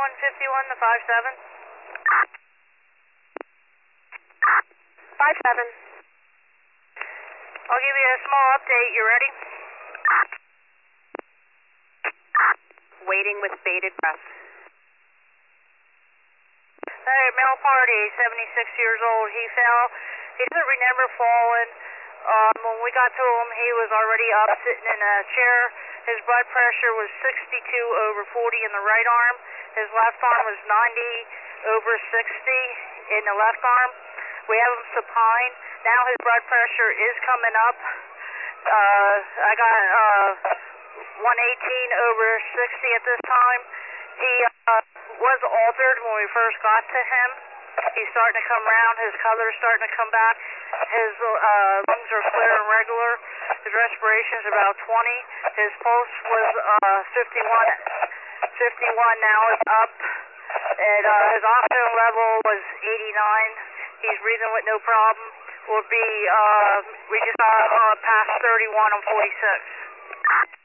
5151 to 57. 57. I'll give you a small update. You ready? Waiting with bated breath. Hey, male party, 76 years old. He fell. He doesn't remember falling. When we got to him, he was already up sitting in a chair. His blood pressure was 62/40 in the right arm. His left arm was 90/60 in the left arm. We have him supine. Now his blood pressure is coming up. I got 118/60 at this time. He was altered when we first got to him. He's starting to come around. His color's starting to come back. His lungs are clear and regular. His respiration is about 20. His pulse was 51. 51 now is up. And his oxygen level was 89. He's breathing with no problem. We just got past 31 on 46.